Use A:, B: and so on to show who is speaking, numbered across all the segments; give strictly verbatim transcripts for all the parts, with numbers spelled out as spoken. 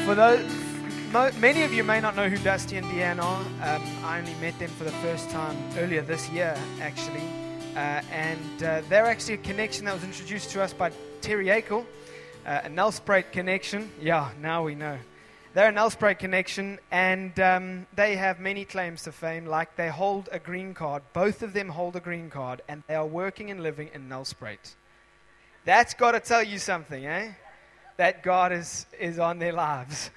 A: For those, mo- many of you may not know who Dusty and Deanne are. Um, I only met them for the first time earlier this year, actually. Uh, and uh, they're actually a connection that was introduced to us by Terry Akel, uh, a Nelspruit connection. Yeah, now we know. They're a Nelspruit connection, and um, they have many claims to fame, like they hold a green card. Both of them hold a green card, and they are working and living in Nelspruit. That's got to tell you something, eh? That God is, is on their lives.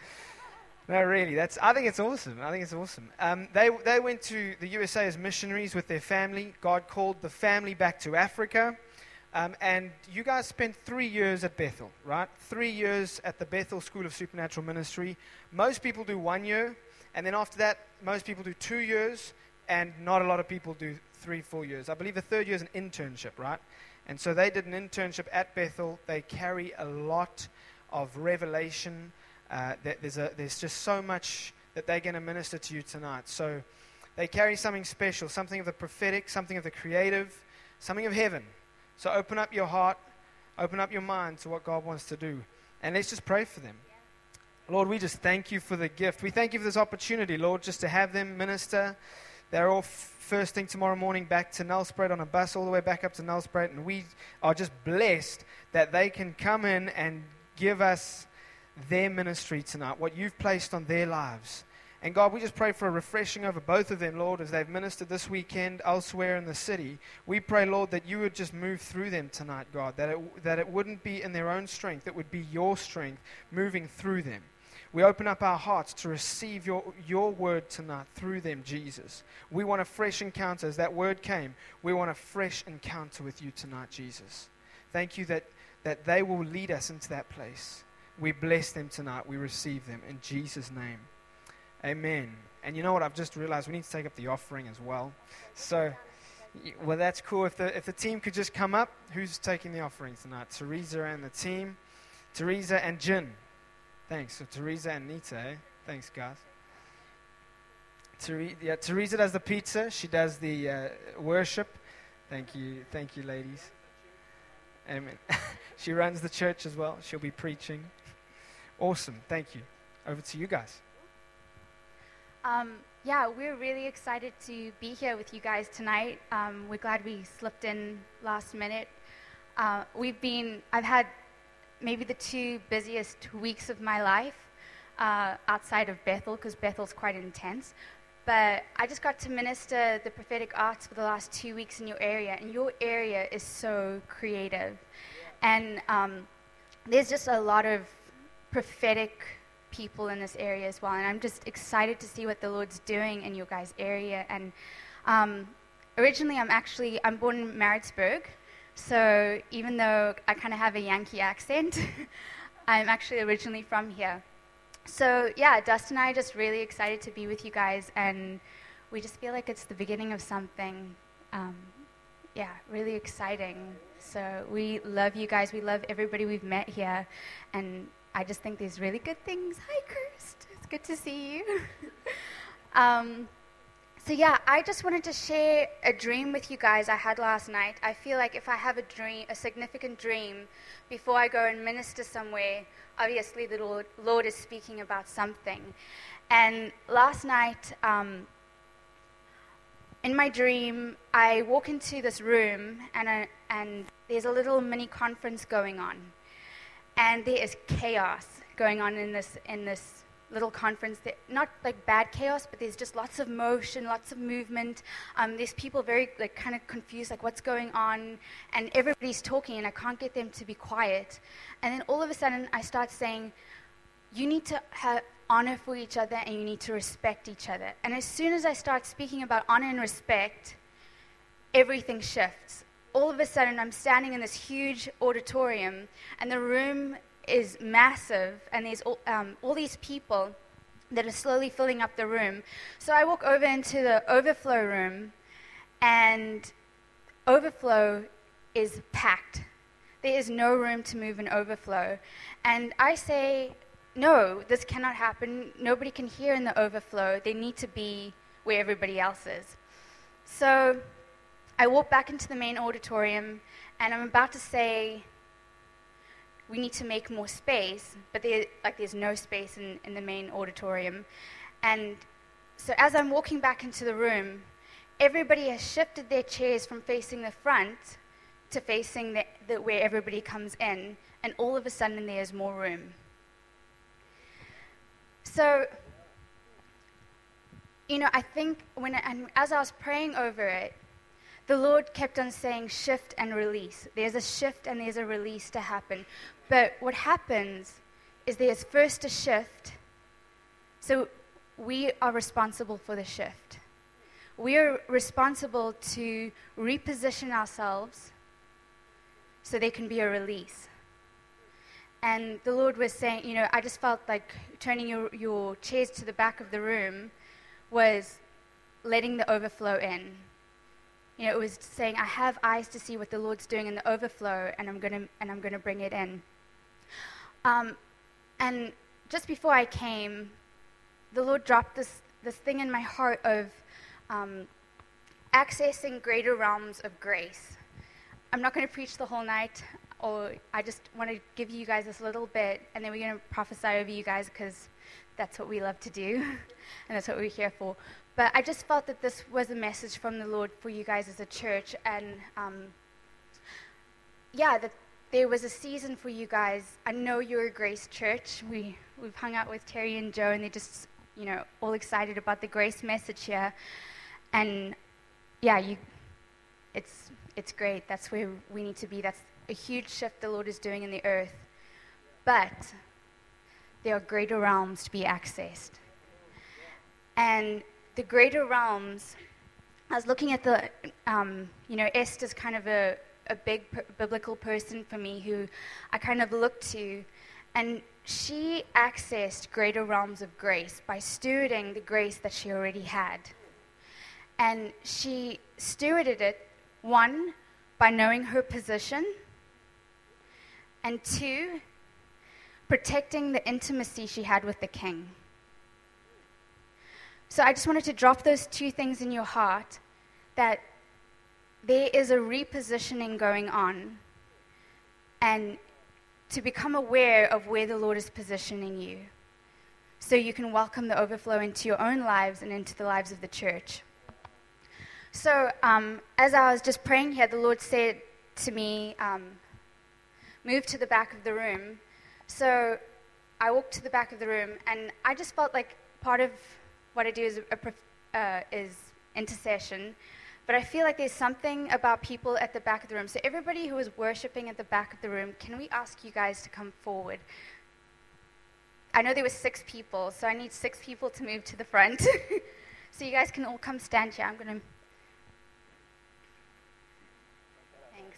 A: No, really, that's. I think it's awesome. I think it's awesome. Um, they they went to the U S A as missionaries with their family. God called the family back to Africa. Um, and you guys spent three years at Bethel, right? Three years at the Bethel School of Supernatural Ministry. Most people do one year, and then after that, most people do two years, and not a lot of people do three, four years. I believe the third year is an internship, right? And so they did an internship at Bethel. They carry a lot of revelation. Uh, there's, a, there's just so much that they're going to minister to you tonight. So they carry something special, something of the prophetic, something of the creative, something of heaven. So open up your heart, open up your mind to what God wants to do. And let's just pray for them. Lord, we just thank you for the gift. We thank you for this opportunity, Lord, just to have them minister. They're all f- first thing tomorrow morning back to Nelspruit on a bus all the way back up to Nelspruit. And we are just blessed that they can come in and give us their ministry tonight, what you've placed on their lives. And God, we just pray for a refreshing over both of them, Lord, as they've ministered this weekend elsewhere in the city. We pray, Lord, that you would just move through them tonight, God, that it, that it wouldn't be in their own strength, it would be your strength moving through them. We open up our hearts to receive your, your word tonight through them, Jesus. We want a fresh encounter. As that word came, we want a fresh encounter with you tonight, Jesus. Thank you that, that they will lead us into that place. We bless them tonight. We receive them in Jesus' name. Amen. And you know what? I've just realized we need to take up the offering as well. So, well, that's cool. If the if the team could just come up, who's taking the offering tonight? Teresa and the team. Teresa and Jin. Thanks. So Teresa and Nita, eh? Thanks, guys. Ther- yeah, Teresa does the pizza. She does the uh, worship. Thank you. Thank you, ladies. Amen. She runs the church as well. She'll be preaching. Awesome. Thank you. Over to you guys.
B: Um, yeah, we're really excited to be here with you guys tonight. Um, we're glad we slipped in last minute. Uh, we've been, I've had maybe the two busiest weeks of my life uh, outside of Bethel, because Bethel's quite intense. But I just got to minister the prophetic arts for the last two weeks in your area, and your area is so creative. And um, there's just a lot of prophetic people in this area as well, and I'm just excited to see what the Lord's doing in your guys' area. And um, originally, I'm actually I'm born in Maritzburg, so even though I kind of have a Yankee accent, I'm actually originally from here. So yeah, Dustin and I are just really excited to be with you guys, and we just feel like it's the beginning of something. Um, yeah, really exciting. So we love you guys. We love everybody we've met here, and I just think there's really good things. Hi, Kirst. It's good to see you. um, so yeah, I just wanted to share a dream with you guys I had last night. I feel like if I have a dream, a significant dream, before I go and minister somewhere, obviously the Lord, Lord is speaking about something. And last night, um, in my dream, I walk into this room, and I, and there's a little mini conference going on. And there is chaos going on in this in this little conference. That, not like bad chaos, but there's just lots of motion, lots of movement. Um, there's people very like kind of confused, like what's going on, and everybody's talking, and I can't get them to be quiet. And then all of a sudden, I start saying, "You need to have honor for each other, and you need to respect each other." And as soon as I start speaking about honor and respect, everything shifts. All of a sudden, I'm standing in this huge auditorium, and the room is massive, and there's all, um, all these people that are slowly filling up the room. So I walk over into the overflow room, and overflow is packed. There is no room to move in overflow. And I say, no, this cannot happen. Nobody can hear in the overflow. They need to be where everybody else is. So I walk back into the main auditorium, and I'm about to say, we need to make more space, but there, like there's no space in, in the main auditorium. And so as I'm walking back into the room, everybody has shifted their chairs from facing the front to facing the, the, where everybody comes in, and all of a sudden there's more room. So, you know, I think when and as I was praying over it, the Lord kept on saying shift and release. There's a shift and there's a release to happen. But what happens is there's first a shift. So we are responsible for the shift. We are responsible to reposition ourselves so there can be a release. And the Lord was saying, you know, I just felt like turning your, your chairs to the back of the room was letting the overflow in. You know, it was saying, I have eyes to see what the Lord's doing in the overflow, and I'm gonna and I'm gonna bring it in. Um, and just before I came, the Lord dropped this this thing in my heart of um, accessing greater realms of grace. I'm not going to preach the whole night, or I just want to give you guys this little bit, and then we're going to prophesy over you guys because that's what we love to do, and that's what we're here for. But I just felt that this was a message from the Lord for you guys as a church, and um, yeah, that there was a season for you guys. I know you're a Grace Church. We we've hung out with Terry and Joe, and they're just, you know, all excited about the grace message here, and yeah, you, it's it's great. That's where we need to be. That's a huge shift the Lord is doing in the earth, but there are greater realms to be accessed, and the greater realms, I was looking at the, um, you know, Esther's kind of a, a big per- biblical person for me who I kind of look to, and she accessed greater realms of grace by stewarding the grace that she already had. And she stewarded it, one, by knowing her position, and two, protecting the intimacy she had with the king. So I just wanted to drop those two things in your heart, that there is a repositioning going on, and to become aware of where the Lord is positioning you, so you can welcome the overflow into your own lives and into the lives of the church. So um, as I was just praying here, the Lord said to me, um, move to the back of the room. So I walked to the back of the room, and I just felt like part of what I do is, a, uh, is intercession, but I feel like there's something about people at the back of the room. So everybody who is worshiping at the back of the room, can we ask you guys to come forward? I know there were six people, so I need six people to move to the front. So you guys can all come stand here. I'm going to... Thanks.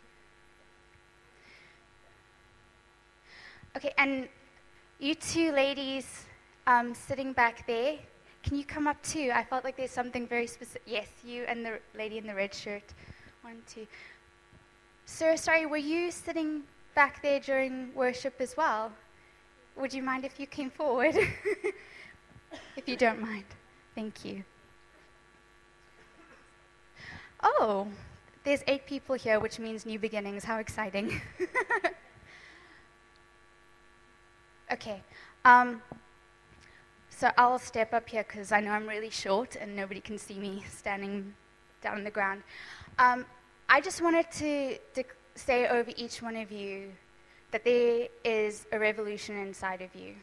B: Okay, and you two ladies um, sitting back there, can you come up too? I felt like there's something very specific. Yes, you and the lady in the red shirt. One, two. Sir, sorry, were you sitting back there during worship as well? Would you mind if you came forward? If you don't mind. Thank you. Oh, there's eight people here, which means new beginnings. How exciting. Okay. Um, So I'll step up here because I know I'm really short and nobody can see me standing down on the ground. Um, I just wanted to, to say over each one of you that there is a revolution inside of you.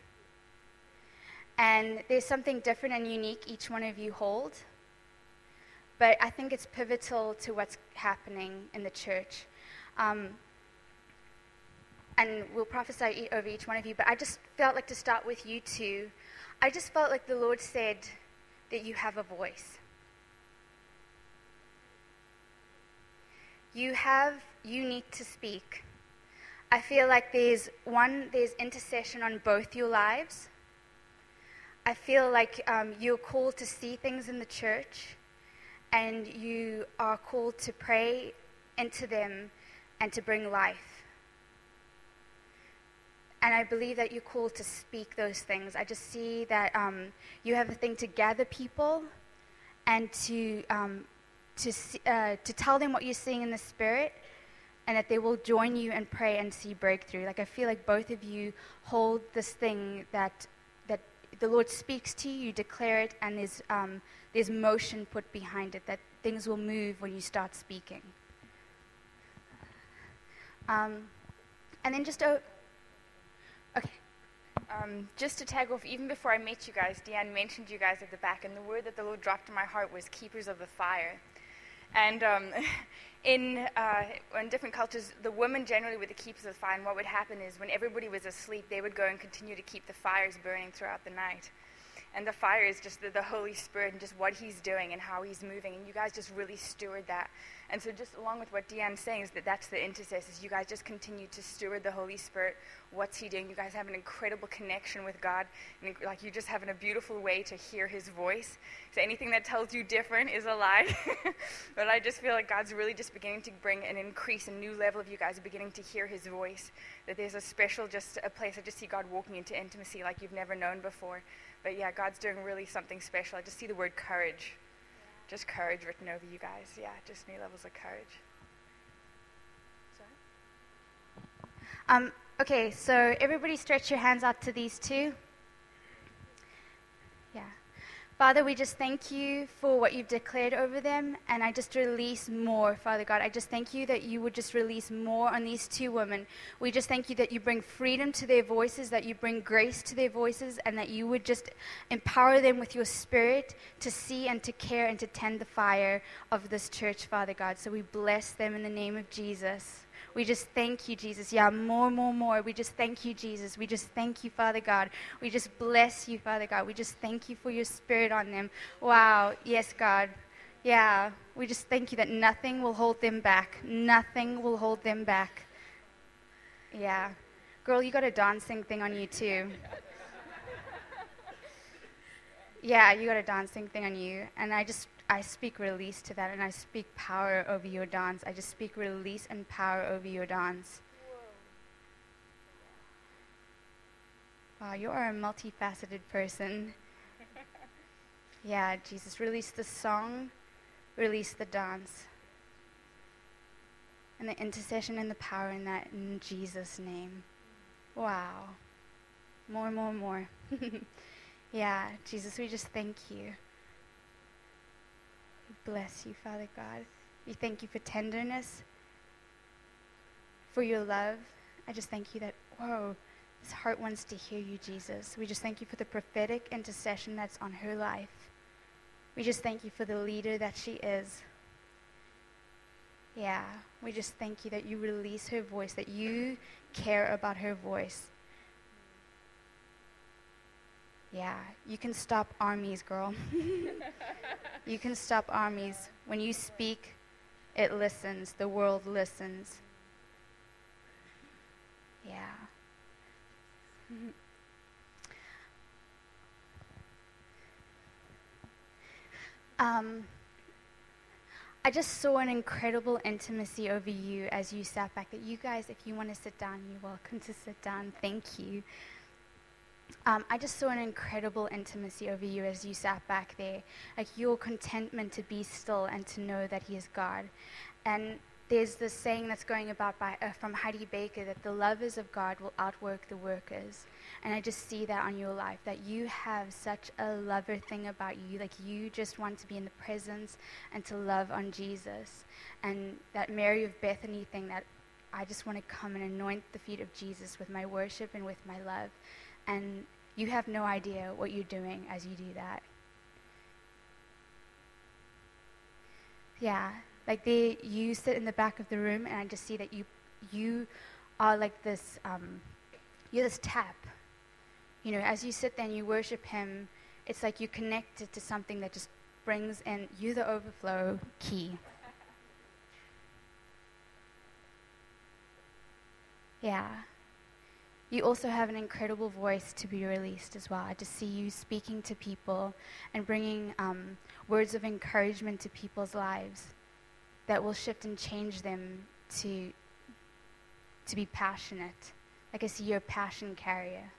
B: And there's something different and unique each one of you hold. But I think it's pivotal to what's happening in the church. Um, and we'll prophesy over each one of you, but I just felt like to start with you two. I just felt like the Lord said that you have a voice. You have, you need to speak. I feel like there's one, there's intercession on both your lives. I feel like um, you're called to see things in the church, and you are called to pray into them and to bring life. And I believe that you're called to speak those things. I just see that um, you have a thing to gather people and to um, to see, uh, to tell them what you're seeing in the Spirit, and that they will join you and pray and see breakthrough. Like I feel like both of you hold this thing that that the Lord speaks to you, you declare it, and there's um, there's motion put behind it, that things will move when you start speaking. Um, and then just, oh, okay.
C: Um, just to tag off, even before I met you guys, Deanne mentioned you guys at the back, and the word that the Lord dropped in my heart was keepers of the fire. And um, in uh, in different cultures, the women generally were the keepers of the fire, and what would happen is when everybody was asleep, they would go and continue to keep the fires burning throughout the night. And the fire is just the, the Holy Spirit and just what he's doing and how he's moving, and you guys just really steward that. And so just along with what Deanne's saying is that that's the intercessors. You guys just continue to steward the Holy Spirit. What's he doing? You guys have an incredible connection with God. And like you just having a beautiful way to hear his voice. So anything that tells you different is a lie. But I just feel like God's really just beginning to bring an increase, a new level of you guys are beginning to hear his voice. That there's a special, just a place. I just see God walking into intimacy like you've never known before. But yeah, God's doing really something special. I just see the word courage. Just courage written over you guys. Yeah, just new levels of courage.
B: Sorry? Um, okay, so everybody stretch your hands out to these two. Yeah. Father, we just thank you for what you've declared over them, and I just release more, Father God. I just thank you that you would just release more on these two women. We just thank you that you bring freedom to their voices, that you bring grace to their voices, and that you would just empower them with your spirit to see and to care and to tend the fire of this church, Father God. So we bless them in the name of Jesus. We just thank you, Jesus. Yeah, more, more, more. We just thank you, Jesus. We just thank you, Father God. We just bless you, Father God. We just thank you for your spirit on them. Wow. Yes, God. Yeah. We just thank you that nothing will hold them back. Nothing will hold them back. Yeah. Girl, you got a dancing thing on you, too. Yeah, you got a dancing thing on you. And I just... I speak release to that, and I speak power over your dance. I just speak release and power over your dance. Wow, you are a multifaceted person. Yeah, Jesus, release the song, release the dance, and the intercession and the power in that in Jesus' name. Wow. More, more, more. Yeah, Jesus, we just thank you. Bless you, Father God. We thank you for tenderness, for your love. I just thank you that, whoa, this heart wants to hear you, Jesus. We just thank you for the prophetic intercession that's on her life. We just thank you for the leader that she is. Yeah, we just thank you that you release her voice, that you care about her voice. Yeah, you can stop armies, girl. You can stop armies. When you speak, it listens. The world listens. Yeah. Um, I just saw an incredible intimacy over you as you sat back. That you guys, if you want to sit down, you're welcome to sit down. Thank you. Um, I just saw an incredible intimacy over you as you sat back there. Like your contentment to be still and to know that he is God. And there's this saying that's going about by, uh, from Heidi Baker that the lovers of God will outwork the workers. And I just see that on your life, that you have such a lover thing about you. Like you just want to be in the presence and to love on Jesus. And that Mary of Bethany thing, that I just want to come and anoint the feet of Jesus with my worship and with my love. And you have no idea what you're doing as you do that. Yeah, like they, you sit in the back of the room, and I just see that you, you are like this. Um, you're this tap. You know, as you sit there and you worship him, it's like you're connected to something that just brings in. You're the overflow key. Yeah. You also have an incredible voice to be released as well. I just see you speaking to people and bringing um, words of encouragement to people's lives that will shift and change them to to be passionate. Like I see you're a passion carrier.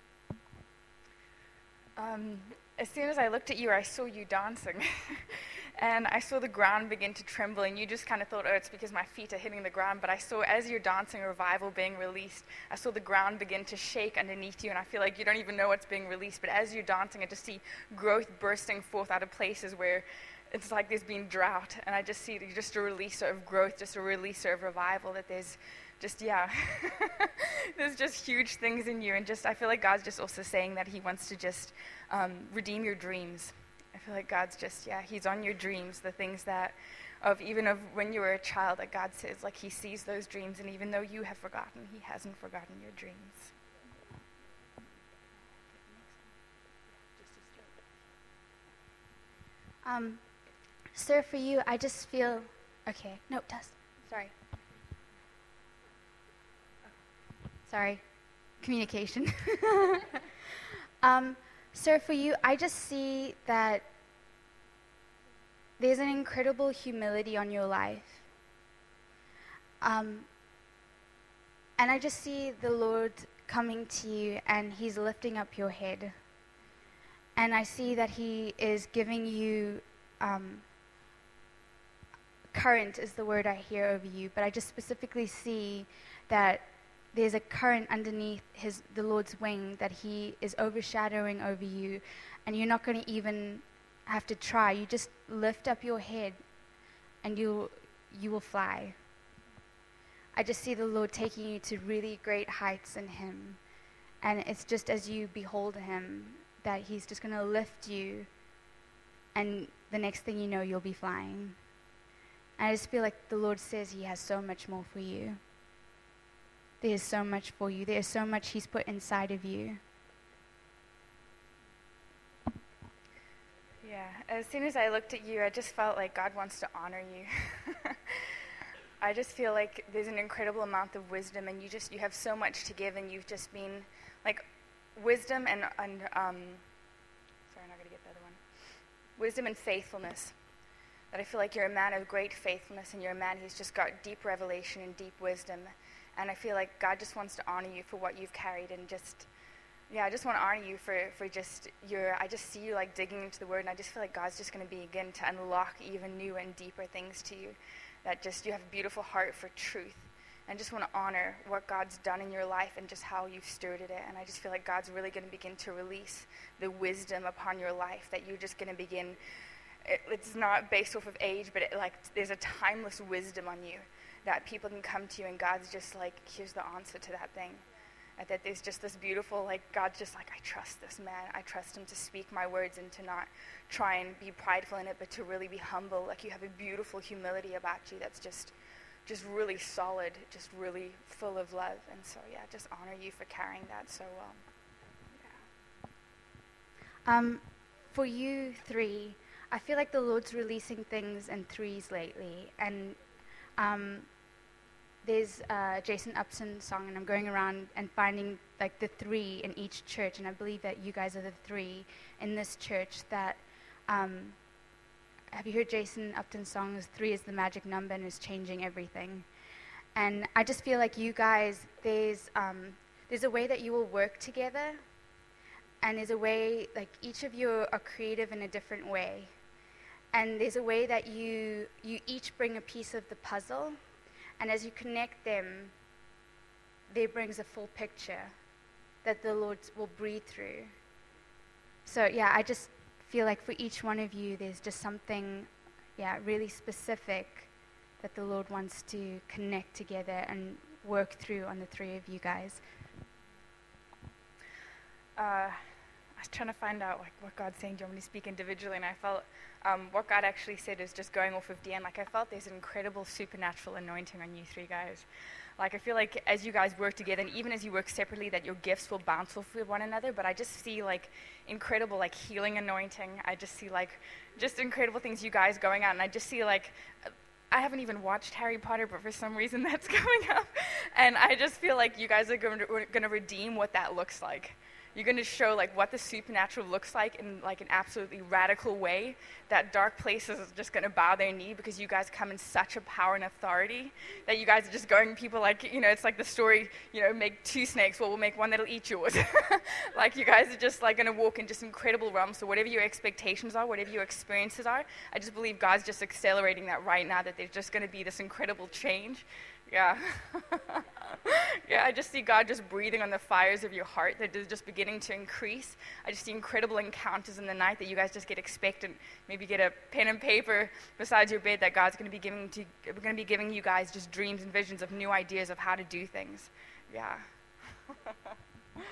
C: Um, as soon as I looked at you, I saw you dancing. and I saw the ground begin to tremble, and you just kind of thought, oh, it's because my feet are hitting the ground, but I saw as you're dancing revival being released, I saw the ground begin to shake underneath you, and I feel like you don't even know what's being released, but as you're dancing, I just see growth bursting forth out of places where it's like there's been drought, and I just see just a releaser of growth, just a releaser of revival, that there's just, yeah, there's just huge things in you, and just, I feel like God's just also saying that he wants to just um, redeem your dreams. I feel like God's just, yeah, he's on your dreams, the things that, of even of when you were a child, that God says, like, he sees those dreams, and even though you have forgotten, he hasn't forgotten your dreams.
B: Um, sir, for you, I just feel, okay, no, Tess, sorry. Sorry, communication. um, sir, for you, I just see that there's an incredible humility on your life. Um, and I just see the Lord coming to you, and he's lifting up your head. And I see that he is giving you, um, current is the word I hear over you, but I just specifically see that there's a current underneath his the Lord's wing that he is overshadowing over you, and you're not going to even have to try. You just lift up your head, and you you will fly. I just see the Lord taking you to really great heights in him, and it's just as you behold him that he's just going to lift you, and the next thing you know, you'll be flying. And I just feel like the Lord says he has so much more for you. There's so much for you. There's so much he's put inside of you.
C: Yeah, as soon as I looked at you, I just felt like God wants to honor you. I just feel like there's an incredible amount of wisdom, and you just, you have so much to give, and you've just been, like, wisdom and, and um, sorry, I'm not going to get the other one. Wisdom and faithfulness. That I feel like you're a man of great faithfulness, and you're a man who's just got deep revelation and deep wisdom. And I feel like God just wants to honor you for what you've carried, and just, yeah, I just want to honor you for, for just your, I just see you like digging into the word, and I just feel like God's just going to begin to unlock even new and deeper things to you. That just, you have a beautiful heart for truth. And I just want to honor what God's done in your life and just how you've stewarded it. And I just feel like God's really going to begin to release the wisdom upon your life, that you're just going to begin, it, it's not based off of age, but it, like there's a timeless wisdom on you that people can come to you, and God's just like, here's the answer to that thing. And that there's just this beautiful, like, God's just like, I trust this man. I trust him to speak my words and to not try and be prideful in it, but to really be humble. Like, you have a beautiful humility about you that's just just really solid, just really full of love. And so, yeah, just honor you for carrying that so well.
B: Yeah. Um, for you three, I feel like the Lord's releasing things in threes lately. And um, there's a Jason Upson song, and I'm going around and finding like the three in each church, and I believe that you guys are the three in this church that, um, have you heard Jason Upton's songs, three is the magic number and is changing everything? And I just feel like you guys, there's um, there's a way that you will work together, and there's a way, like each of you are creative in a different way. And there's a way that you you each bring a piece of the puzzle, and as you connect them, there brings a full picture that the Lord will breathe through. So yeah, I just feel like for each one of you, there's just something, yeah, really specific that the Lord wants to connect together and work through on the three of you guys.
C: Uh, I was trying to find out like what God's saying. Do you want me to speak individually? And I felt um, what God actually said is just going off of Deanne. Like I felt there's an incredible supernatural anointing on you three guys. Like I feel like as you guys work together, and even as you work separately, that your gifts will bounce off of one another. But I just see like incredible like healing anointing. I just see like just incredible things you guys going out, and I just see like I haven't even watched Harry Potter, but for some reason that's coming up, and I just feel like you guys are going to, going to redeem what that looks like. You're going to show like what the supernatural looks like in like an absolutely radical way, that dark places are just going to bow their knee because you guys come in such a power and authority that you guys are just going people like, you know, it's like the story, you know, make two snakes, well, we'll make one that'll eat yours. Like you guys are just like going to walk in just incredible realms. So whatever your expectations are, whatever your experiences are, I just believe God's just accelerating that right now, that there's just going to be this incredible change. Yeah. Yeah, I just see God just breathing on the fires of your heart that is just beginning to increase. I just see incredible encounters in the night that you guys just get expectant. Maybe get a pen and paper beside your bed that God's going to be giving to we're going to be giving you guys just dreams and visions of new ideas of how to do things. Yeah.
B: Awesome.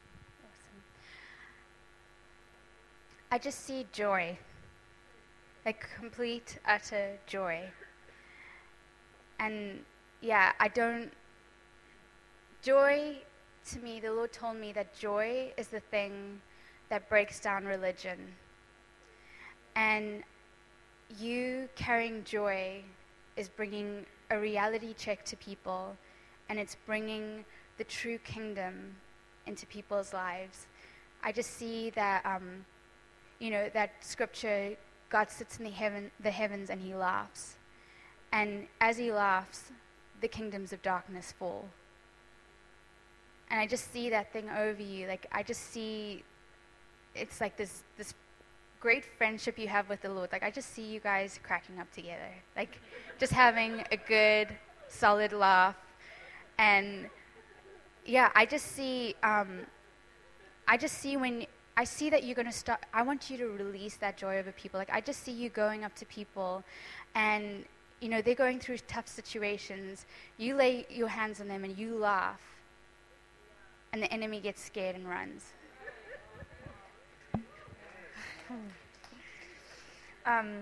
B: I just see joy. Like complete, utter joy. And yeah, I don't, joy, to me, the Lord told me that joy is the thing that breaks down religion. And you carrying joy is bringing a reality check to people, and it's bringing the true kingdom into people's lives. I just see that, um, you know, that scripture, God sits in the heaven, the heavens and he laughs. And as he laughs, the kingdoms of darkness fall. And I just see that thing over you. Like, I just see, it's like this this great friendship you have with the Lord. Like, I just see you guys cracking up together. Like, just having a good, solid laugh. And, yeah, I just see, um, I just see when, I see that you're going to start, I want you to release that joy over people. Like, I just see you going up to people and, you know, they're going through tough situations. You lay your hands on them and you laugh. And the enemy gets scared and runs.
C: Um,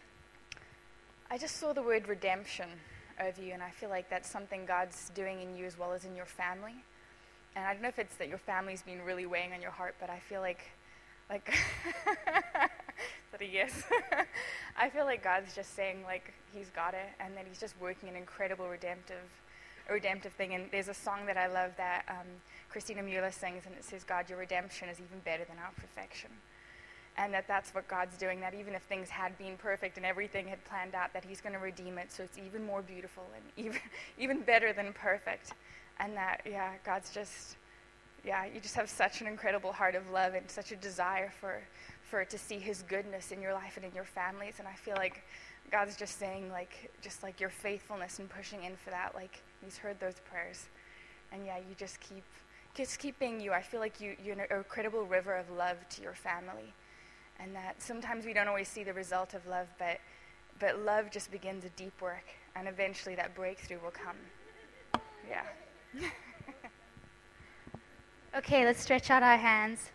C: I just saw the word redemption over you, and I feel like that's something God's doing in you as well as in your family. And I don't know if it's that your family's been really weighing on your heart, but I feel like, like, is that a yes? I feel like God's just saying, like, he's got it, and that he's just working an incredible redemptive, a redemptive thing. And there's a song that I love that um, Christina Mueller sings, and it says, God, your redemption is even better than our perfection. And that that's what God's doing, that even if things had been perfect and everything had planned out, that he's going to redeem it so it's even more beautiful and even even better than perfect. And that, yeah, God's just, yeah, you just have such an incredible heart of love and such a desire for, for to see his goodness in your life and in your families. And I feel like God's just saying, like, just like your faithfulness and pushing in for that, like he's heard those prayers. And yeah, you just keep, just keep being you. I feel like you, you're an incredible river of love to your family. And that sometimes we don't always see the result of love, but but love just begins a deep work, and eventually that breakthrough will come. Yeah.
B: Okay, let's stretch out our hands.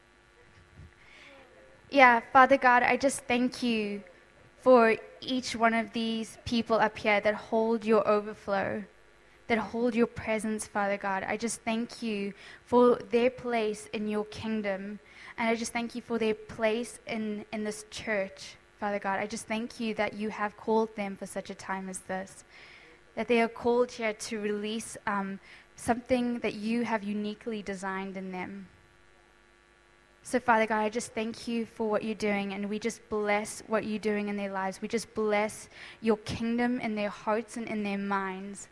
B: Yeah, Father God, I just thank you for each one of these people up here that hold your overflow, that hold your presence, Father God. I just thank you for their place in your kingdom. And I just thank you for their place in, in this church, Father God. I just thank you that you have called them for such a time as this, that they are called here to release um, something that you have uniquely designed in them. So, Father God, I just thank you for what you're doing, and we just bless what you're doing in their lives. We just bless your kingdom in their hearts and in their minds.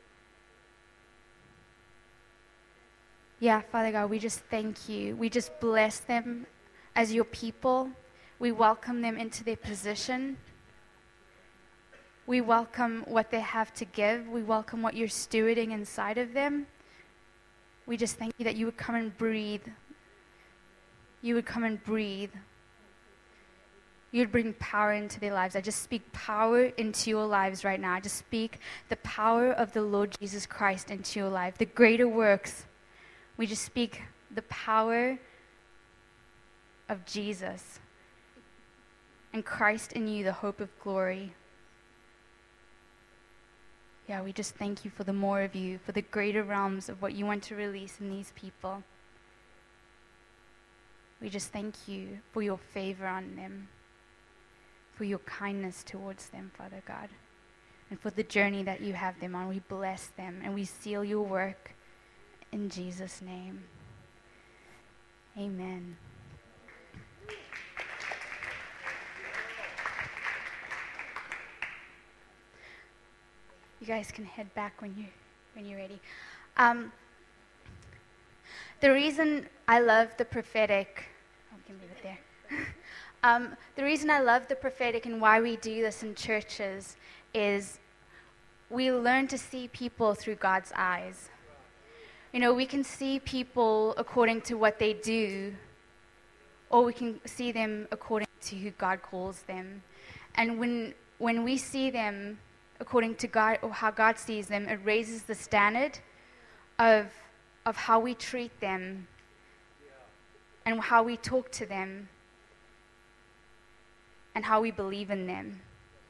B: Yeah, Father God, we just thank you. We just bless them as your people. We welcome them into their position. We welcome what they have to give. We welcome what you're stewarding inside of them. We just thank you that you would come and breathe. You would come and breathe. You would bring power into their lives. I just speak power into your lives right now. I just speak the power of the Lord Jesus Christ into your life. The greater works. We just speak the power of Jesus and Christ in you, the hope of glory. Yeah, we just thank you for the more of you, for the greater realms of what you want to release in these people. We just thank you for your favor on them, for your kindness towards them, Father God, and for the journey that you have them on. We bless them and we seal your work in Jesus' name. Amen. You guys can head back when you when you're ready. Um, the reason I love the prophetic, oh, we can leave it there. um, the reason I love the prophetic and why we do this in churches is we learn to see people through God's eyes. You know, we can see people according to what they do, or we can see them according to who God calls them. And when when we see them according to God, or how God sees them, it raises the standard of of how we treat them and how we talk to them and how we believe in them.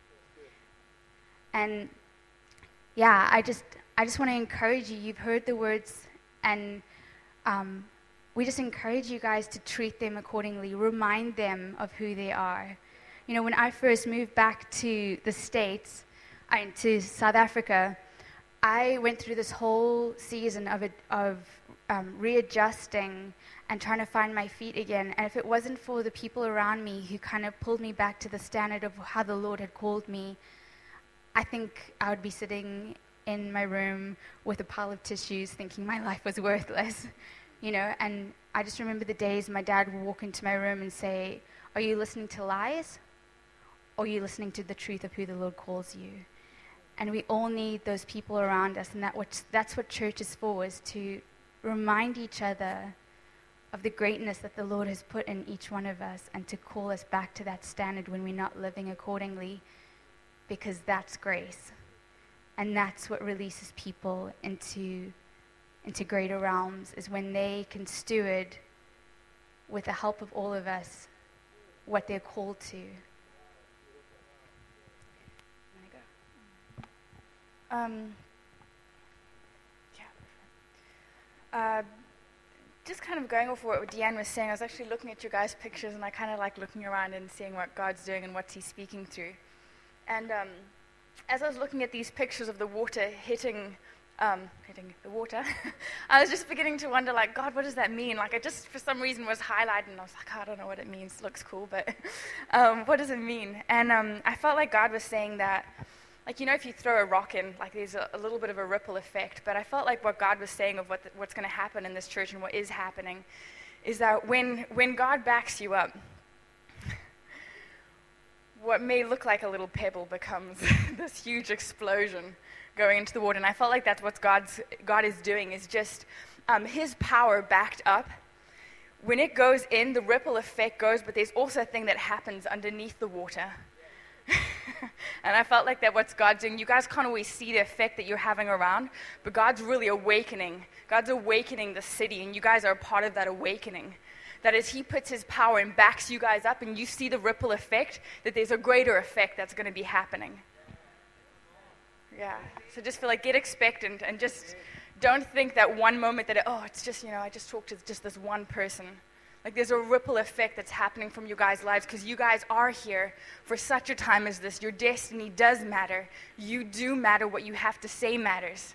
B: And yeah, I just I just want to encourage you. You've heard the words, and um, we just encourage you guys to treat them accordingly. Remind them of who they are. You know, when I first moved back to the States, I, to South Africa, I went through this whole season of it, of um, readjusting and trying to find my feet again. And if it wasn't for the people around me who kind of pulled me back to the standard of how the Lord had called me, I think I would be sitting in my room with a pile of tissues thinking my life was worthless, you know. And I just remember the days my dad would walk into my room and say, "Are you listening to lies, or are you listening to the truth of who the Lord calls you?" And we all need those people around us, and that what, that's what church is for, is to remind each other of the greatness that the Lord has put in each one of us, and to call us back to that standard when we're not living accordingly, because that's grace. And that's what releases people into, into greater realms, is when they can steward, with the help of all of us, what they're called to.
C: Um, yeah. Uh, just kind of going off what Deanne was saying, I was actually looking at your guys' pictures, and I kind of like looking around and seeing what God's doing and what He's speaking through. And um, as I was looking at these pictures of the water hitting, um, hitting the water, I was just beginning to wonder, like, God, what does that mean? Like, I just, for some reason, was highlighted, and I was like, oh, I don't know what it means. It looks cool, but um, what does it mean? And um, I felt like God was saying that, like, you know, if you throw a rock in, like, there's a, a little bit of a ripple effect. But I felt like what God was saying of what the, what's going to happen in this church and what is happening is that when when God backs you up, what may look like a little pebble becomes this huge explosion going into the water. And I felt like that's what God's God is doing, is just um, His power backed up. When it goes in, the ripple effect goes, but there's also a thing that happens underneath the water. And I felt like that what's God doing, you guys can't always see the effect that you're having around, but God's really awakening. God's awakening the city, and you guys are a part of that awakening. That as He puts His power and backs you guys up, and you see the ripple effect, that there's a greater effect that's going to be happening. Yeah, so just feel like, get expectant, and just don't think that one moment that, oh, it's just, you know, I just talked to just this one person. Like, there's a ripple effect that's happening from you guys' lives, because you guys are here for such a time as this. Your destiny does matter. You do matter. What you have to say matters.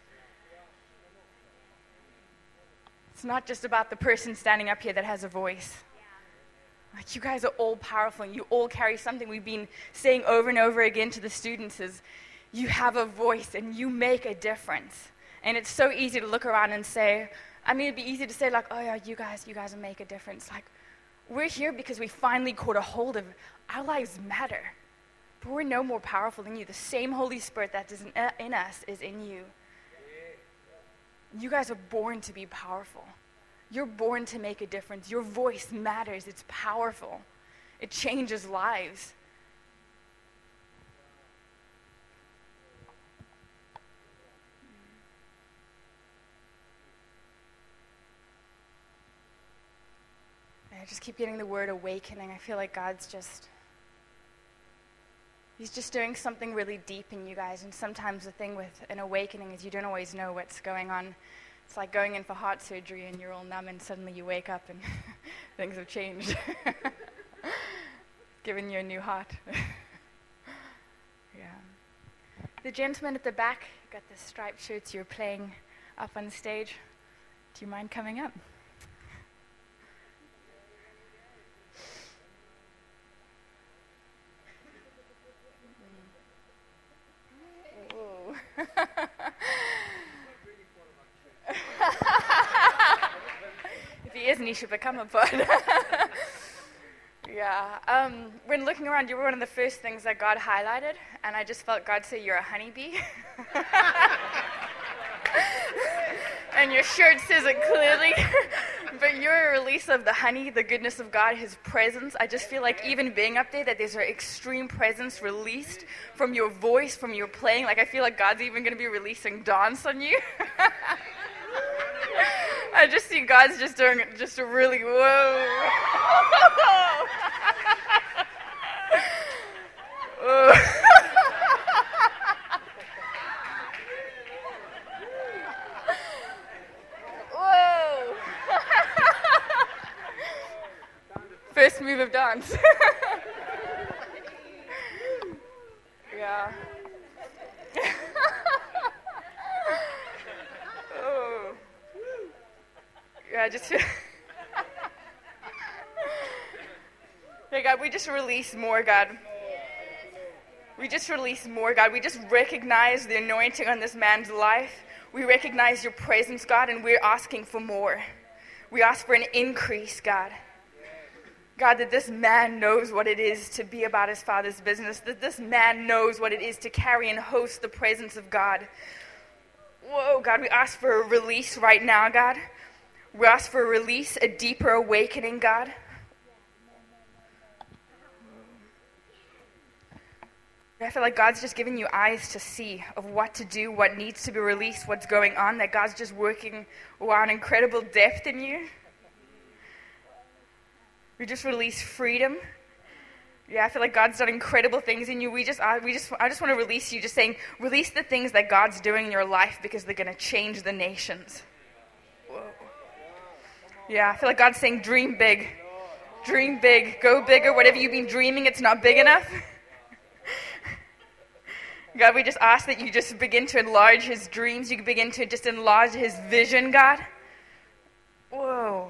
C: It's not just about the person standing up here that has a voice. Like, you guys are all powerful, and you all carry something. We've been saying over and over again to the students is, you have a voice, and you make a difference. And it's so easy to look around and say, I mean, it'd be easy to say, like, oh, yeah, you guys, you guys will make a difference. Like, we're here because we finally caught a hold of our lives matter. But we're no more powerful than you. The same Holy Spirit that is in, uh, in us is in you. You guys are born to be powerful. You're born to make a difference. Your voice matters. It's powerful. It changes lives. I just keep getting the word awakening. I feel like God's just, He's just doing something really deep in you guys. And sometimes the thing with an awakening is you don't always know what's going on. It's like going in for heart surgery and you're all numb, and suddenly you wake up and things have changed. Giving you a new heart. Yeah. The gentleman at the back, got the striped shirts, you're playing up on stage. Do you mind coming up? person you should become a pod. Yeah. Um, when looking around, you were one of the first things that God highlighted, and I just felt God say you're a honeybee. And your shirt says it clearly. But you're a release of the honey, the goodness of God, His presence. I just feel like even being up there, that there's an extreme presence released from your voice, from your playing. Like I feel like God's even going to be releasing dance on you. I just see God's just doing it, just a really, whoa. Oh. Whoa. First move of dance. Yeah. Oh. Yeah, just. Hey, God, we just release more, God. We just release more, God. We just recognize the anointing on this man's life. We recognize your presence, God, and we're asking for more. We ask for an increase, God. God, that this man knows what it is to be about his Father's business, that this man knows what it is to carry and host the presence of God. Whoa, God, we ask for a release right now, God. We ask for a release, a deeper awakening, God. I feel like God's just giving you eyes to see of what to do, what needs to be released, what's going on, that God's just working wow, an incredible depth in you. We just release freedom. Yeah, I feel like God's done incredible things in you. We just, I, we just, I just want to release you, just saying, release the things that God's doing in your life because they're going to change the nations. Whoa. Yeah, I feel like God's saying, dream big. Dream big. Go bigger. Whatever you've been dreaming, it's not big enough. God, we just ask that you just begin to enlarge his dreams. You begin to just enlarge his vision, God. Whoa.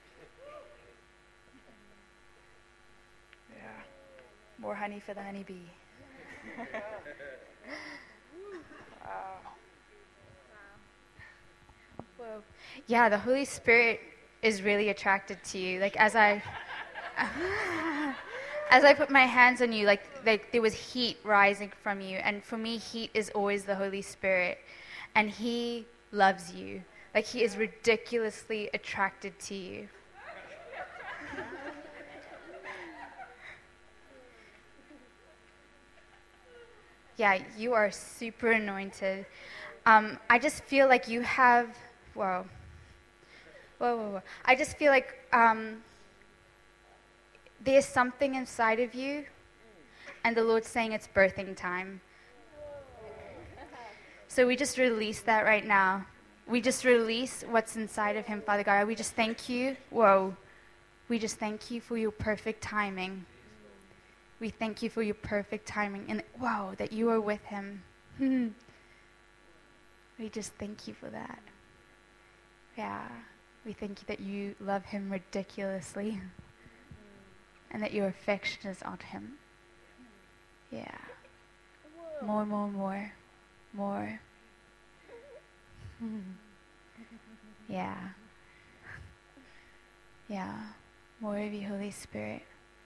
C: Yeah. More honey for the honeybee. Wow.
B: Whoa. Yeah, the Holy Spirit is really attracted to you. Like as I as I put my hands on you, like like there was heat rising from you, and for me heat is always the Holy Spirit, and he loves you. Like he is ridiculously attracted to you. Yeah, you are super anointed. Um, I just feel like you have, whoa, whoa, whoa, whoa. I just feel like um, there's something inside of you, and the Lord's saying it's birthing time. So we just release that right now. We just release what's inside of him, Father God. We just thank you. Whoa. We just thank you for your perfect timing. We thank you for your perfect timing. And wow, that you are with him. We just thank you for that. Yeah. We thank you that you love him ridiculously. And that your affection is on him. Yeah. More, more, more. More. Yeah. Yeah. More of you, Holy Spirit.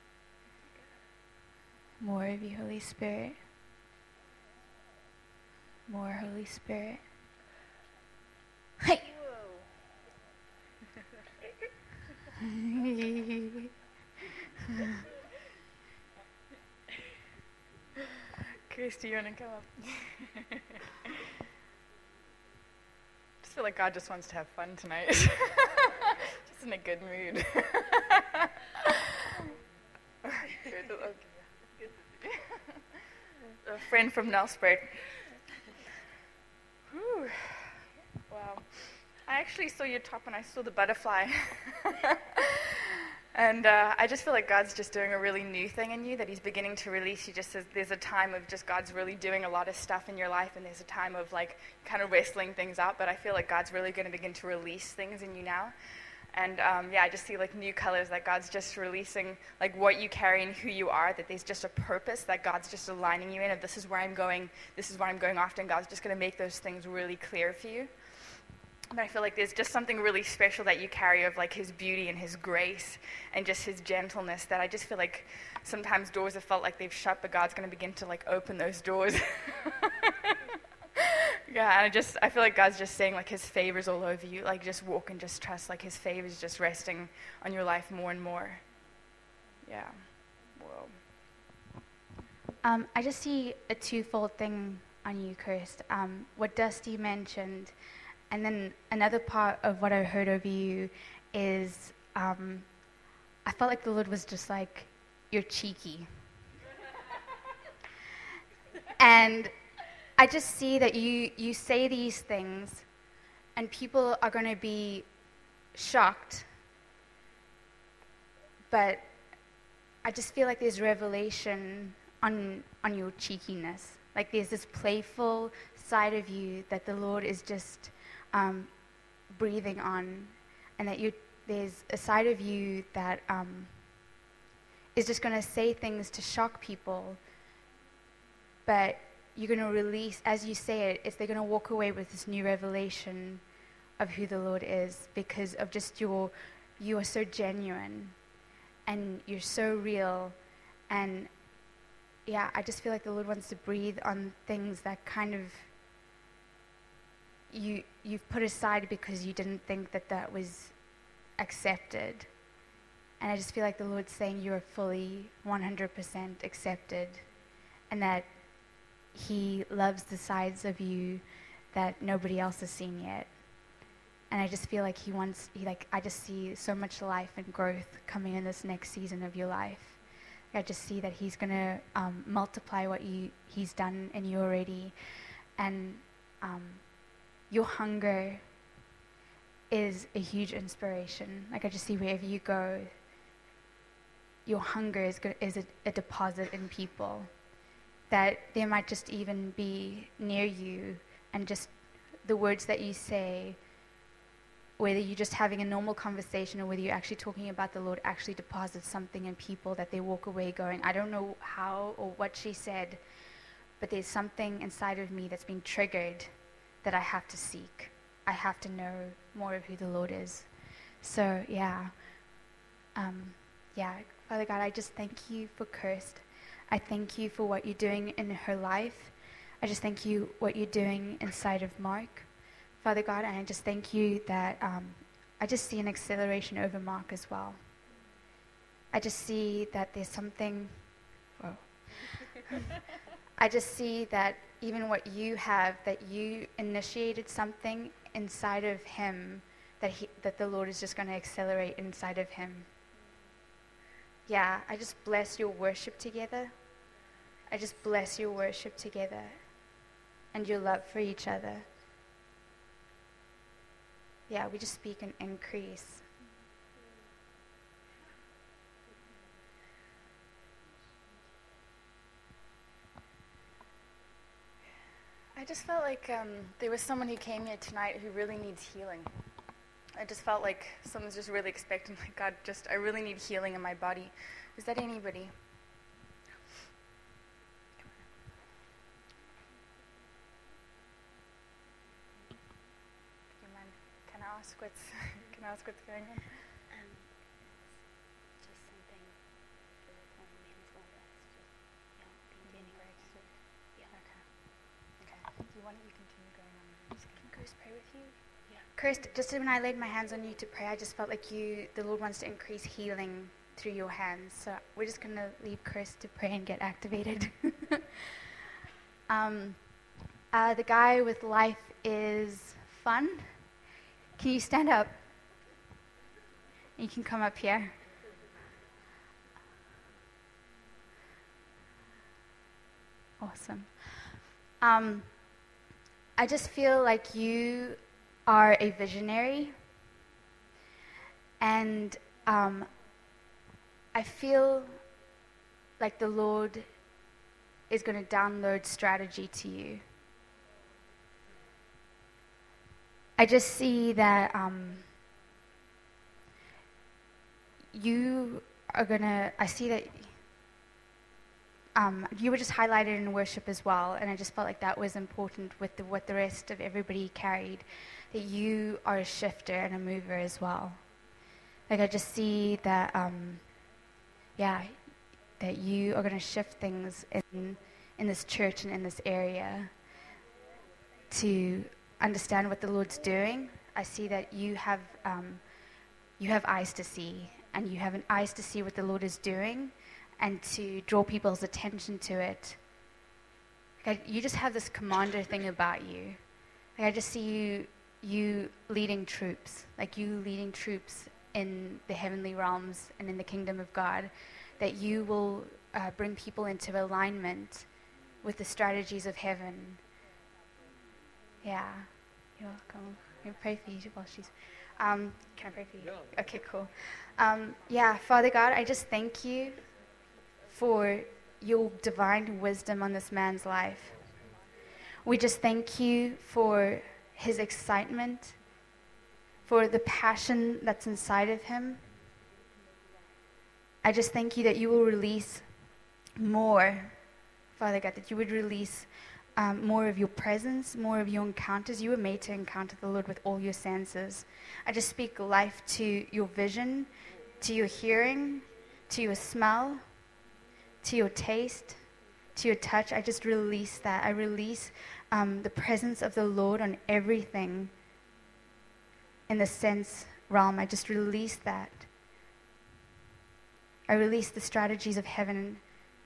B: More of you, Holy Spirit. More Holy Spirit. Hey!
C: Kirsty, you want to come up? Just feel like God just wants to have fun tonight. Just in a good mood. A friend from Nelspruit. Whew. Wow. I actually saw your top and I saw the butterfly. And uh, I just feel like God's just doing a really new thing in you, that he's beginning to release you. Just as there's a time of just God's really doing a lot of stuff in your life, and there's a time of like kind of wrestling things out, but I feel like God's really going to begin to release things in you now. And um, yeah, I just see like new colors, that God's just releasing like what you carry and who you are, that there's just a purpose that God's just aligning you in, and this is where I'm going, this is what I'm going after, and God's just going to make those things really clear for you. But I feel like there's just something really special that you carry of like his beauty and his grace and just his gentleness that I just feel like sometimes doors have felt like they've shut, but God's going to begin to like open those doors. Yeah, and I just, I feel like God's just saying like his favor's all over you. Like just walk and just trust, like his favor's just resting on your life more and more. Yeah. Whoa.
B: Um, I just see a twofold thing on you, Kirst. Um, what Dusty mentioned, and then another part of what I heard over you is um, I felt like the Lord was just like, you're cheeky. And I just see that you, you say these things, and people are going to be shocked. But I just feel like there's revelation on on your cheekiness. Like there's this playful side of you that the Lord is just um, breathing on, and that you there's a side of you that um, is just going to say things to shock people. But you're going to release, as you say it, it's they're going to walk away with this new revelation of who the Lord is because of just your, you are so genuine and you're so real. And yeah, I just feel like the Lord wants to breathe on things that kind of you, you've put aside because you didn't think that that was accepted. And I just feel like the Lord's saying you are fully one hundred percent accepted, and that he loves the sides of you that nobody else has seen yet. And I just feel like he wants, he like, I just see so much life and growth coming in this next season of your life. I just see that he's going to um, multiply what you, he's done in you already. And um, your hunger is a huge inspiration. Like I just see wherever you go, your hunger is, go- is a, a deposit in people. That there might just even be near you, and just the words that you say, whether you're just having a normal conversation or whether you're actually talking about the Lord, actually deposits something in people that they walk away going, I don't know how or what she said, but there's something inside of me that's been triggered that I have to seek. I have to know more of who the Lord is. So, yeah. Um, yeah, Father God, I just thank you for Kirst. I thank you for what you're doing in her life. I just thank you what you're doing inside of Mark, Father God, and I just thank you that um, I just see an acceleration over Mark as well. I just see that there's something, whoa. I just see that even what you have, that you initiated something inside of him that he, that the Lord is just going to accelerate inside of him. Yeah, I just bless your worship together. I just bless your worship together and your love for each other. Yeah, we just speak an increase.
C: I just felt like um, there was someone who came here tonight who really needs healing. I just felt like someone's just really expecting, like, God, just, I really need healing in my body. Is that anybody? Do you mind? Can I ask what's, can I ask what's going on?
D: Um, just something for the whole man as well. That's just, yeah, being
C: Right.
D: so, yeah.
C: Okay. Okay. Do you want you continue going on? I'm just going to
B: Kirst, pray with you.
D: Yeah.
B: Kirst, just when I laid my hands on you to pray, I just felt like you, the Lord wants to increase healing through your hands. So we're just going to leave Kirst to pray and get activated. um, uh, the guy with life is fun. Can you stand up? You can come up here. Awesome. Um, I just feel like you are a visionary, and um, I feel like the Lord is going to download strategy to you. I just see that um, you are going to, I see that um, you were just highlighted in worship as well, and I just felt like that was important with the, what the rest of everybody carried, that you are a shifter and a mover as well. Like I just see that, um, yeah, that you are going to shift things in in this church and in this area to understand what the Lord's doing. I see that you have um, you have eyes to see, and you have an eyes to see what the Lord is doing, and to draw people's attention to it. Like, you just have this commander thing about you. Like, I just see you you leading troops, like you leading troops in the heavenly realms and in the kingdom of God, that you will uh, bring people into alignment with the strategies of heaven. Yeah, you're welcome. Can I pray for you while she's... Um, can I pray for you? Yeah. Okay, cool. Um, yeah, Father God, I just thank you for your divine wisdom on this man's life. We just thank you for his excitement, for the passion that's inside of him. I just thank you that you will release more, Father God, that you would release um, more of your presence, more of your encounters. You were made to encounter the Lord with all your senses. I just speak life to your vision, to your hearing, to your smell, to your taste, to your touch. I just release that. I release um, the presence of the Lord on everything in the sense realm. I just release that. I release the strategies of heaven.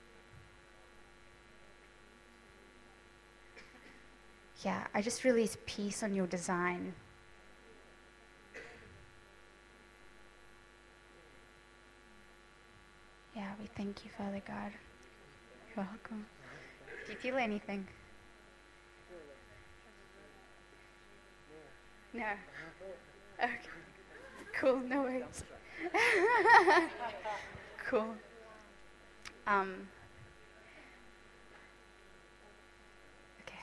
B: Yeah, I just release peace on your design. Yeah, we thank you, Father God. You're welcome. Do you feel anything? No. Okay. Cool, no worries. Cool. Um, okay.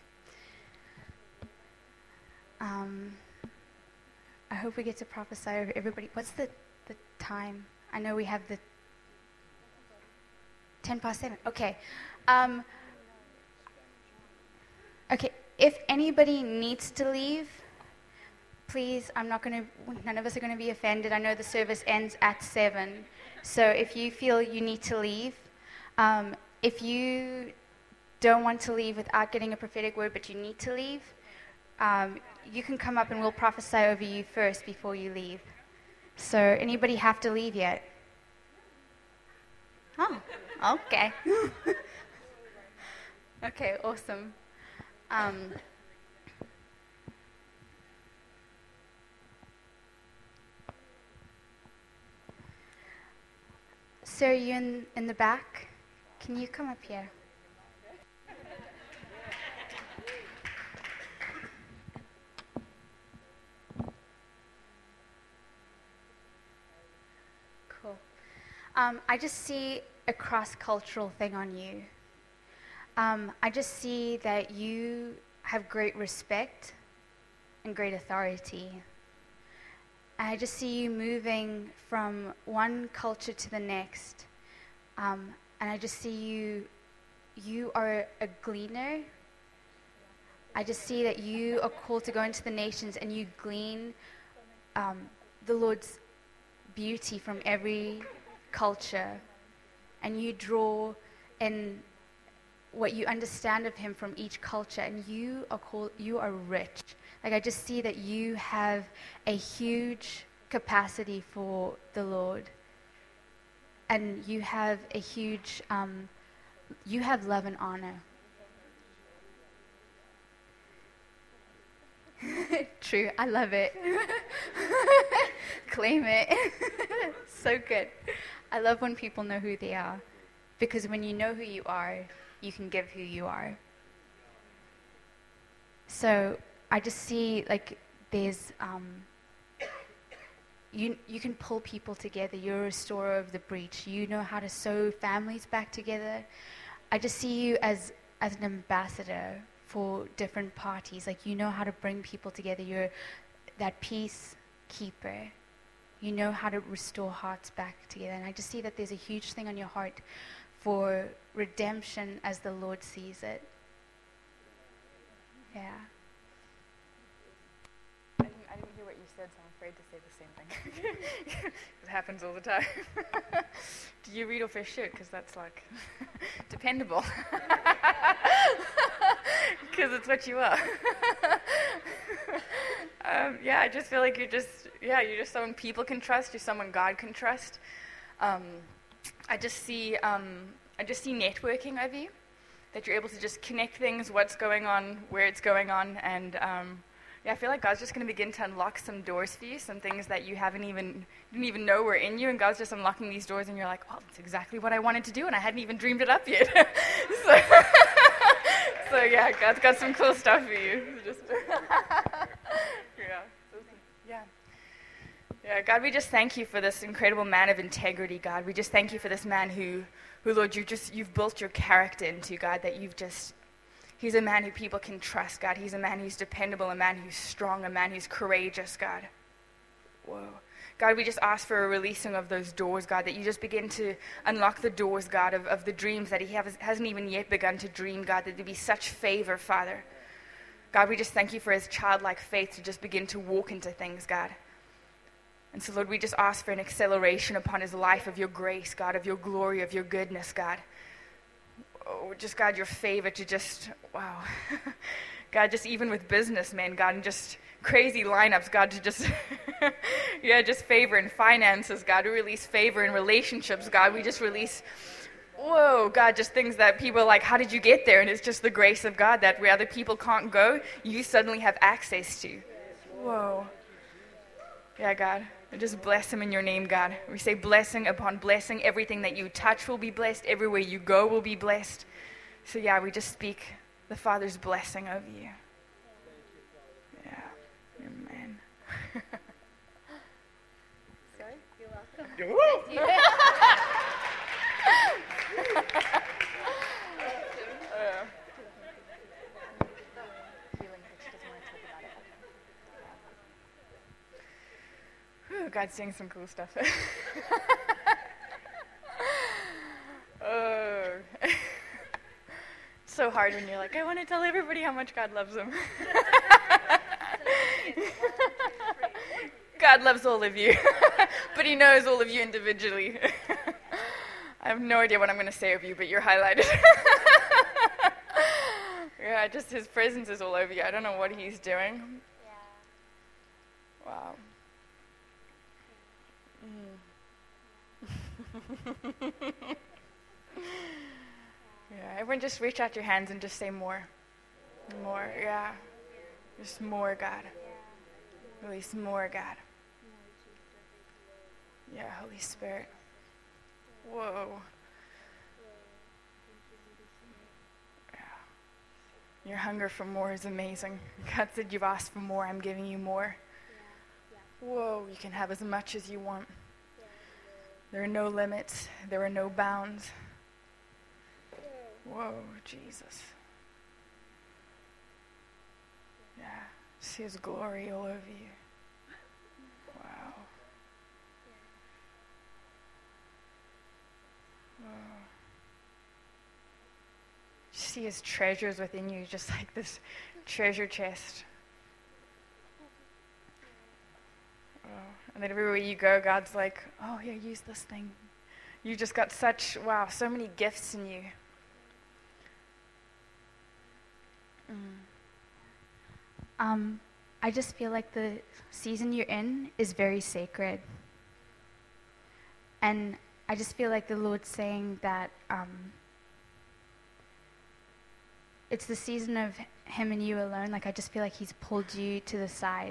B: Um, I hope we get to prophesy over everybody. What's the, the time? I know we have the ten past seven. Okay. Um, okay. If anybody needs to leave, please, I'm not going to, none of us are going to be offended. I know the service ends at seven. So if you feel you need to leave, um, if you don't want to leave without getting a prophetic word, but you need to leave, um, you can come up and we'll prophesy over you first before you leave. So anybody have to leave yet? Oh, okay. Okay, awesome. Um, Sir, you in, in the back? Can you come up here? Cool. Um, I just see a cross-cultural thing on you. Um, I just see that you have great respect and great authority. And I just see you moving from one culture to the next. Um, and I just see you, you are a gleaner. I just see that you are called to go into the nations and you glean um, the Lord's beauty from every culture. And you draw in what you understand of him from each culture. And you are called, you are rich. Like, I just see that you have a huge capacity for the Lord. And you have a huge, um, you have love and honor. True, I love it. Claim it. So good. I love when people know who they are. Because when you know who you are, you can give who you are. So I just see, like, there's, um, you you can pull people together. You're a restorer of the breach. You know how to sew families back together. I just see you as, as an ambassador for different parties. Like, you know how to bring people together. You're that peace keeper. You know how to restore hearts back together. And I just see that there's a huge thing on your heart for redemption as the Lord sees it. Yeah.
C: I didn't, I didn't hear what you said, so I'm afraid to say the same thing. It happens all the time. Do you read off your shirt? Because that's like dependable. Because it's what you are. um, yeah, I just feel like you're just, yeah, you're just someone people can trust. You're someone God can trust. Um, I just see, um, I just see networking over you. That you're able to just connect things, what's going on, where it's going on, and um, yeah, I feel like God's just going to begin to unlock some doors for you, some things that you haven't even didn't even know were in you, and God's just unlocking these doors, and you're like, oh, that's exactly what I wanted to do, and I hadn't even dreamed it up yet. so, so yeah, God's got some cool stuff for you. Just yeah, yeah. Yeah, God, we just thank you for this incredible man of integrity, God. We just thank you for this man who, who Lord, you just you've built your character into, God, that you've just, he's a man who people can trust, God. He's a man who's dependable, a man who's strong, a man who's courageous, God. Whoa. God, we just ask for a releasing of those doors, God, that you just begin to unlock the doors, God, of, of the dreams that he has, hasn't even yet begun to dream, God, that there be such favor, Father. God, we just thank you for his childlike faith to just begin to walk into things, God. And so, Lord, we just ask for an acceleration upon his life of your grace, God, of your glory, of your goodness, God. Oh, just, God, your favor to just, wow. God, just even with businessmen, God, and just crazy lineups, God, to just, yeah, just favor in finances, God. We release favor in relationships, God. We just release, whoa, God, just things that people are like, how did you get there? And it's just the grace of God that where other people can't go, you suddenly have access to. Whoa. Yeah, God. Just bless him in your name, God. We say blessing upon blessing. Everything that you touch will be blessed. Everywhere you go will be blessed. So, yeah, we just speak the Father's blessing over you. Yeah. Amen.
D: Sorry? You're welcome.
C: You're welcome. God's saying some cool stuff. Oh. It's so hard when you're like, I want to tell everybody how much God loves them. God loves all of you, but he knows all of you individually. I have no idea what I'm going to say of you, but you're highlighted. Yeah, just his presence is all over you. I don't know what he's doing.
D: Yeah.
C: Wow. Mm. Yeah, everyone just reach out your hands and just say more. More, yeah. Just more, God. Release more, God. Yeah, Holy Spirit. Whoa. Yeah. Your hunger for more is amazing. God said you've asked for more. I'm giving you more. Whoa, you can have as much as you want. There are no limits. There are no bounds. Whoa, Jesus. Yeah, see his glory all over you. Wow. Whoa. See his treasures within you, just like this treasure chest. Oh. And then everywhere you go, God's like, oh, yeah, use this thing. You just got such, wow, so many gifts in you. Mm.
B: Um, I just feel like the season you're in is very sacred. And I just feel like the Lord's saying that um, it's the season of him and you alone. Like, I just feel like he's pulled you to the side.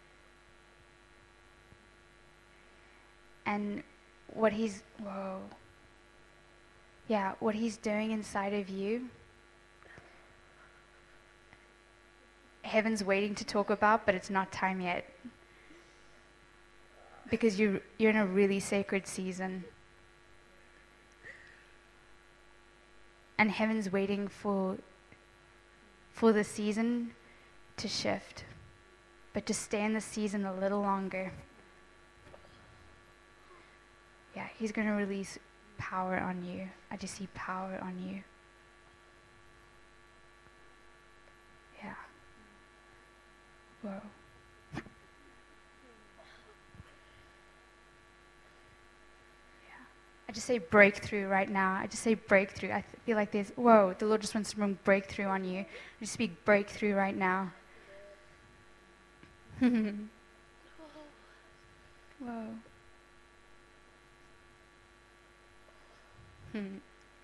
B: And what he's, whoa. Yeah, what he's doing inside of you, heaven's waiting to talk about, but it's not time yet. Because you're, you're in a really sacred season. And heaven's waiting for, for the season to shift. But to stay in the season a little longer. Yeah, he's going to release power on you. I just see power on you. Yeah. Whoa. I just say breakthrough right now. I just say breakthrough. I th- feel like there's, whoa, the Lord just wants to bring breakthrough on you. I just speak breakthrough right now. Whoa. Hmm.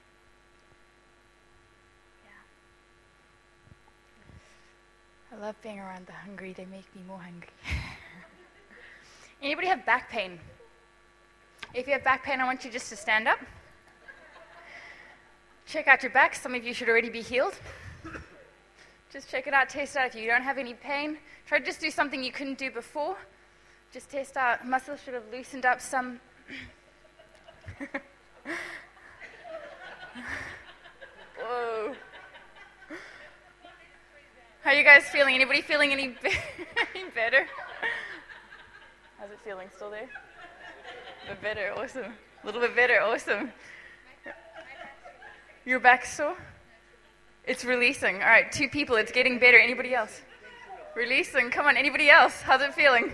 C: I love being around the hungry. They make me more hungry. Anybody have back pain? If you have back pain, I want you just to stand up. Check out your back. Some of you should already be healed. Just check it out, test it out. If you don't have any pain, try to just do something you couldn't do before. Just test out. Muscles should have loosened up some. Whoa. How are you guys feeling? Anybody feeling any, be- any better? How's it feeling? Still there? A bit better, awesome. A little bit better, awesome. Your back's sore? It's releasing. All right, two people, it's getting better. Anybody else? Releasing. Come on, anybody else? How's it feeling?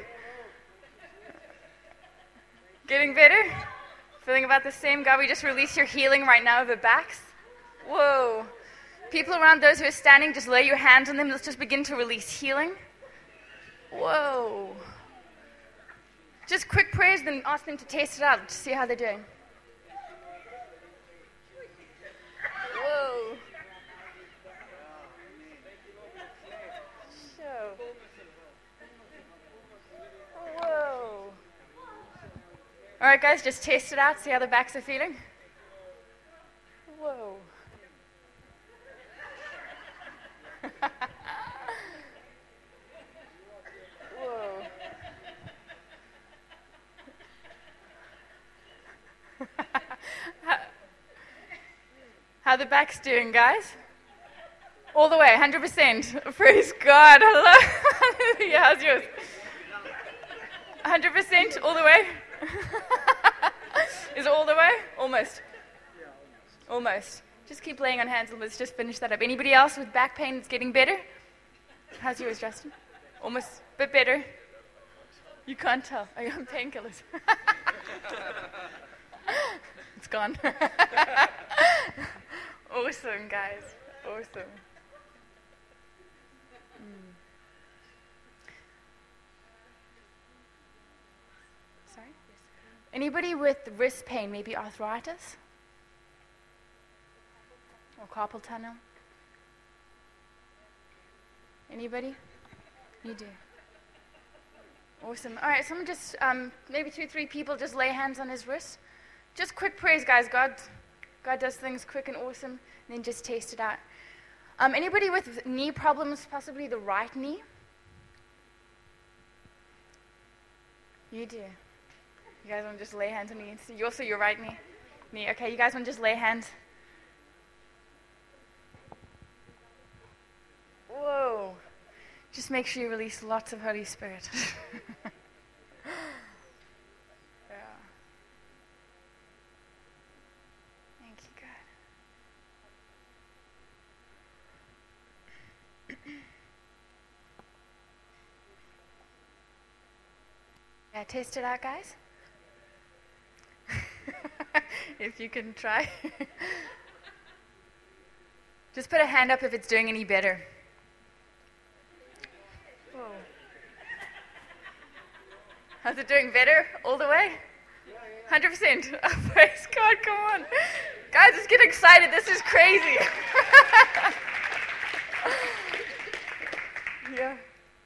C: Getting better? Feeling about the same? God, we just release your healing right now of the backs. Whoa. People around those who are standing, just lay your hands on them. Let's just begin to release healing. Whoa. Just quick prayers, then ask them to taste it out to see how they're doing. Whoa. Show. Whoa. All right, guys, just taste it out, see how the backs are feeling. Whoa. Whoa. how, how the back's doing, guys? All the way, one hundred percent. Praise God. Hello. Yeah, how's yours? one hundred percent all the way? Is it all the way? Almost. Almost. Just keep laying on hands and let's just finish that up. Anybody else with back pain that's getting better? How's yours, Justin? Almost a bit better. You can't tell. Are you on painkillers? It's gone. Awesome, guys. Awesome. Mm. Sorry? Anybody with wrist pain, maybe arthritis? Or carpal tunnel? Anybody? You do. Awesome. All right, someone just, um, maybe two, three people just lay hands on his wrist. Just quick praise, guys. God, God does things quick and awesome. And then just taste it out. Um, anybody with knee problems, possibly the right knee? You do. You guys want to just lay hands on me? You also your right knee? Knee. Okay, you guys want to just lay hands? Whoa. Just make sure you release lots of Holy Spirit. Yeah. Thank you, God. Yeah, taste it out, guys. If you can try. Just put a hand up if it's doing any better. Whoa. How's it doing better all the way? one hundred percent. Oh, praise God, come on. Guys, let's get excited. This is crazy. Yeah.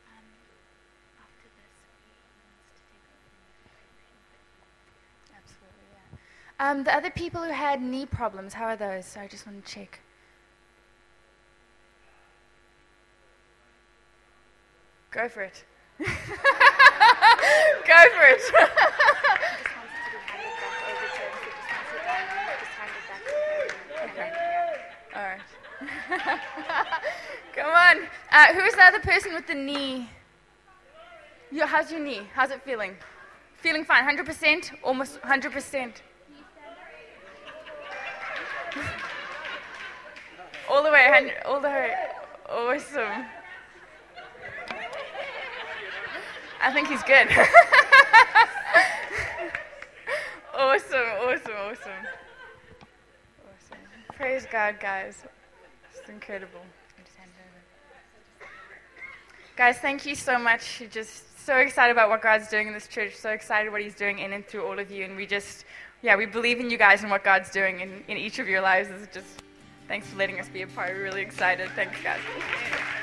C: Absolutely, yeah. Um, the other people who had knee problems, how are those? So I just want to check. Go for it. Go for it. All right. Come on. Uh, who is the other person with the knee? Yo, how's your knee? How's it feeling? Feeling fine? one hundred percent? Almost one hundred percent? all the way, hand, all the way. Awesome. I think he's good. Awesome, awesome, awesome. Awesome. Praise God, guys. It's incredible. Guys, thank you so much. Just so excited about what God's doing in this church. So excited what he's doing in and through all of you. And we just, yeah, we believe in you guys and what God's doing in, in each of your lives. It's just, thanks for letting us be a part. We're really excited. Thanks, guys.